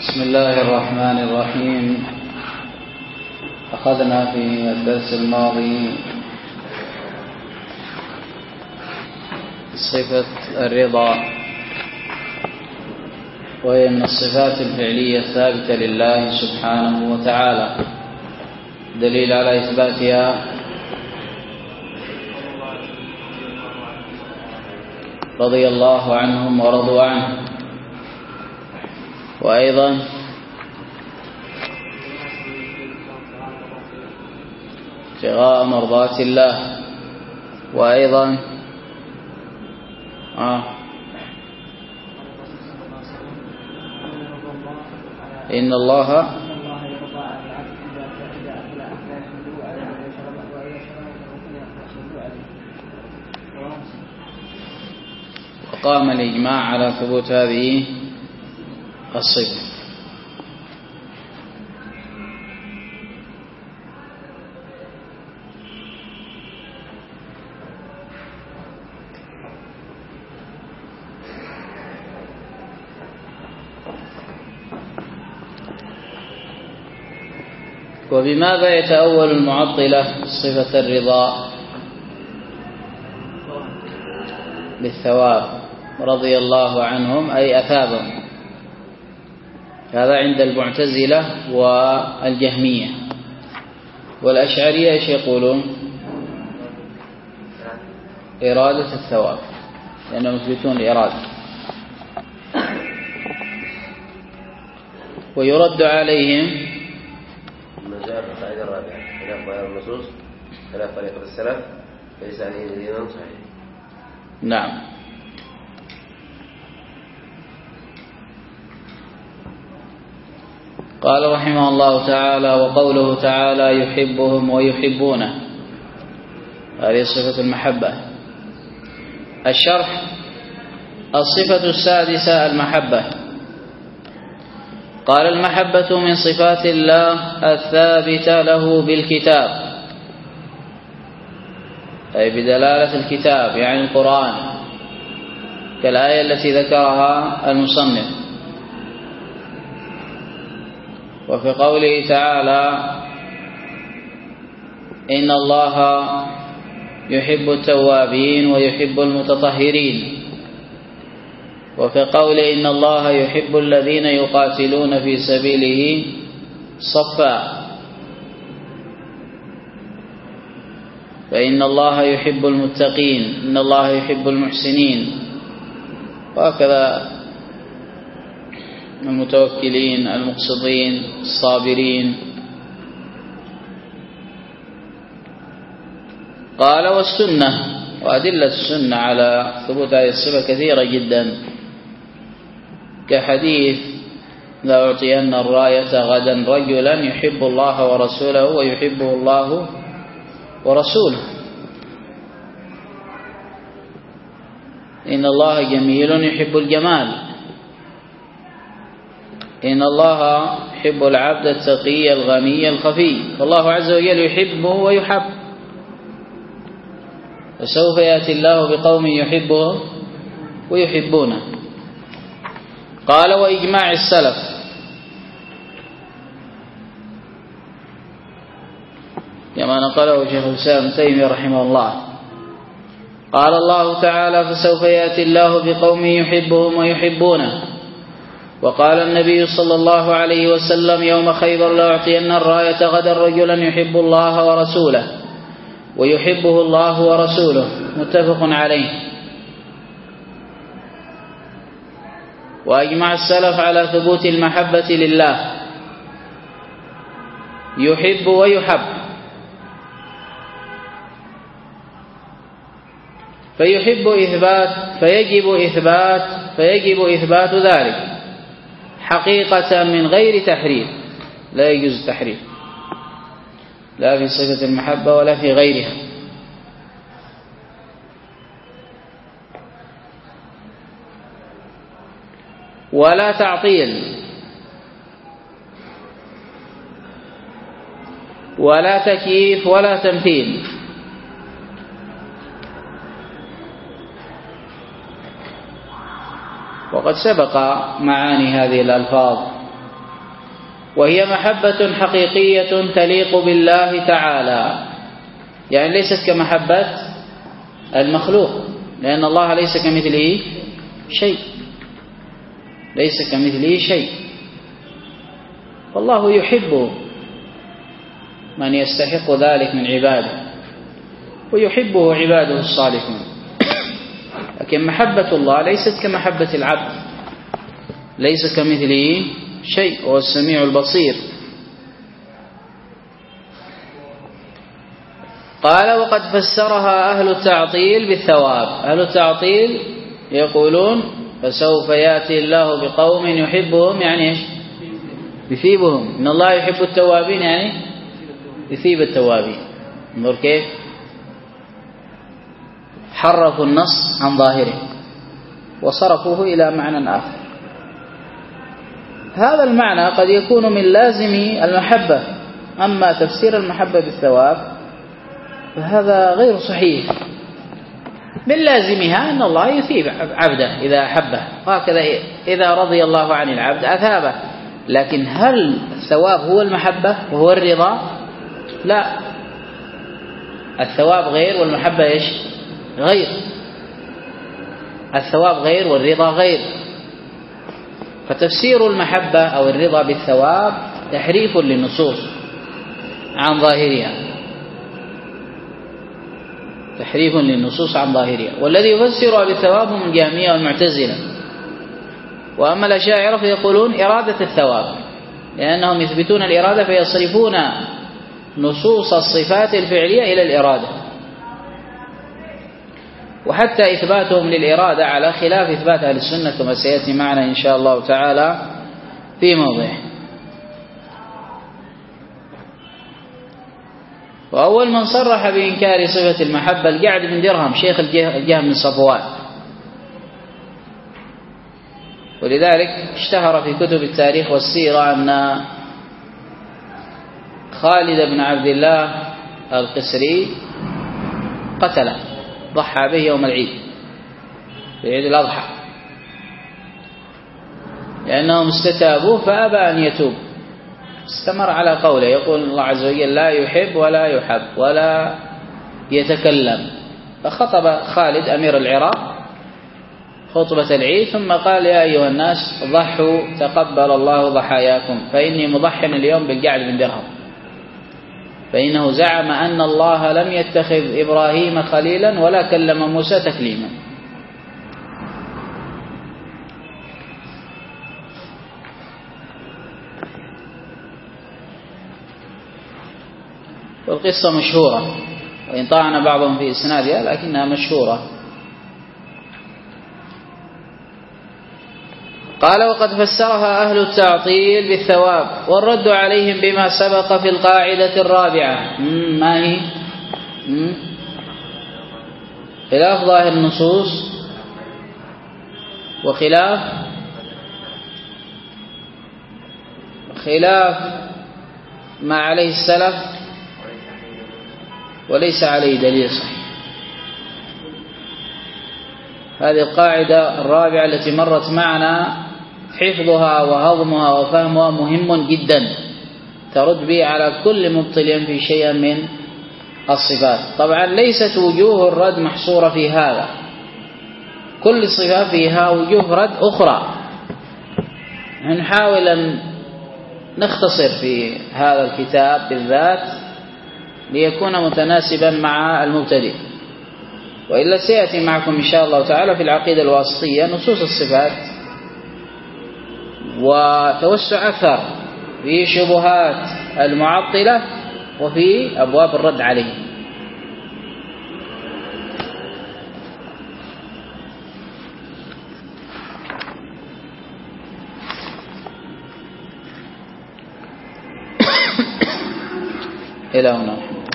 بسم الله الرحمن الرحيم. أخذنا في الدرس الماضي صفة الرضا، وهي من الصفات الفعلية الثابتة لله سبحانه وتعالى. دليل على إثباتها رضي الله عنهم ورضوا عنه، وأيضا ابتغاء مرضات الله، وأيضا إن الله وقام الإجماع على ثبوت هذه الصفة. وبماذا يتأول المعطلة صفة الرضا؟ بالثواب، رضي الله عنهم أي أثابهم. هذا عند المعتزلة والجهمية. والأشعرية ايش يقولون؟ إرادة الثواب، لأنهم يثبتون الإرادة. ويرد عليهم من جاء في القاعدة الرابعة خلاف ظاهر النصوص خلاف طريقة السلف ليس عليه دليل صحيح. نعم. قال رحمه الله تعالى: وقوله تعالى يحبهم ويحبونه، هذه صفة المحبة. الشرح: الصفة السادسة المحبة. قال: المحبة من صفات الله الثابتة له بالكتاب، أي بدلالة الكتاب يعني القرآن، كالآية التي ذكرها المصنف. وفي قوله تعالى: إن الله يحب التوابين ويحب المتطهرين. وفي قوله: إن الله يحب الذين يقاتلون في سبيله صفا. فإن الله يحب المتقين، إن الله يحب المحسنين، وهكذا المتوكلين، المقسطين، الصابرين. قال: والسنة، وأدلة السنة على ثبوت هذه الصفة كثيرة جدا، كحديث: لا أعطين الراية غدا رجلا يحب الله ورسوله ويحبه الله ورسوله. إن الله جميل يحب الجمال. إن الله يحب العبد التقي الغني الخفي. فالله عز وجل يحبه ويحب. فسوف يأتي الله بقوم يحبه ويحبونه. قال: وإجماع السلف. كما نقله شيخ الإسلام ابن تيمية رحمه الله. قال الله تعالى: فسوف يأتي الله بقوم يحبهم ويحبونه. وقال النبي صلى الله عليه وسلم يوم خيبر: لأعطين الراية غدا رجلا يحب الله ورسوله ويحبه الله ورسوله. متفق عليه. وأجمع السلف على ثبوت المحبة لله، يحب ويحب. فيجب إثبات ذلك حقيقة من غير تحريف. لا يجوز التحريف، لا في صفة المحبة ولا في غيرها. ولا تعطيل ولا تكييف ولا تمثيل. وقد سبق معاني هذه الألفاظ وهي محبة حقيقية تليق بالله تعالى، يعني ليست كمحبة المخلوق، لأن الله ليس كمثله شيء، ليس كمثله شيء، والله يحب من يستحق ذلك من عباده، ويحبه عباده الصالحون. لكن محبة الله ليست كمحبة العبد، ليس كمثله شيء، هو السميع البصير. قال: وقد فسرها أهل التعطيل بالثواب. أهل التعطيل يقولون: فسوف يأتي الله بقوم يحبهم، يعني ايش؟ يثيبهم. إن الله يحب التوابين، يعني يثيب التوابين. انظر كيف حرفوا النص عن ظاهره وصرفوه إلى معنى آخر. هذا المعنى قد يكون من لازم المحبة، أما تفسير المحبة بالثواب فهذا غير صحيح. من لازمها أن الله يثيب عبده إذا أحبه، وهكذا إذا رضي الله عن العبد أثابه. لكن هل الثواب هو المحبة وهو الرضا؟ لا، الثواب غير والمحبة إيش؟ غير. الثواب غير والرضا غير. فتفسير المحبة أو الرضا بالثواب تحريف للنصوص عن ظاهرها، تحريف للنصوص عن ظاهرها. والذي يفسرها بالثواب هم الجهمية والمعتزلة. وأما الأشاعرة فيقولون إرادة الثواب، لأنهم يثبتون الإرادة فيصرفون نصوص الصفات الفعلية إلى الإرادة، وحتى إثباتهم للإرادة على خلاف إثبات أهل السنة كما سيأتي معنا إن شاء الله تعالى في موضعه. وأول من صرح بإنكار صفة المحبة الجعد بن درهم شيخ الجهم من صفوان، ولذلك اشتهر في كتب التاريخ والسيرة أن خالد بن عبد الله القسري قتله، ضحى به يوم العيد في عيد الأضحى، لأنهم استتابوه فأبى أن يتوب، استمر على قوله. يقول الله عز وجل: لا يحب ولا يحب ولا يتكلم. فخطب خالد أمير العراق خطبة العيد، ثم قال: يا أيها الناس ضحوا تقبل الله ضحاياكم، فإني مضح اليوم بالجعد بن درهم، فإنه زعم أن الله لم يتخذ إبراهيم خليلا ولا كلم موسى تكليما. والقصة مشهورة، وإن طعن بعضهم في إسنادها لكنها مشهورة. قال: وقد فسرها أهل التعطيل بالثواب، والرد عليهم بما سبق في القاعدة الرابعة. ما هي؟ خلاف ظاهر النصوص، وخلاف ما عليه السلف، وليس عليه دليل صحيح. هذه القاعدة الرابعة التي مرت معنا حفظها وهضمها وفهمها مهم جدا، ترد به على كل مبطل ينفي شيئا من الصفات. طبعا ليست وجوه الرد محصورة في هذا، كل صفة فيها وجوه رد أخرى. نحاول أن نختصر في هذا الكتاب بالذات ليكون متناسبا مع المبتدئ، وإلا سيأتي معكم إن شاء الله تعالى في العقيدة الواسطية نصوص الصفات وتوسع أكثر في شبهات المعطلة وفي أبواب الرد عليه. إلى هنا.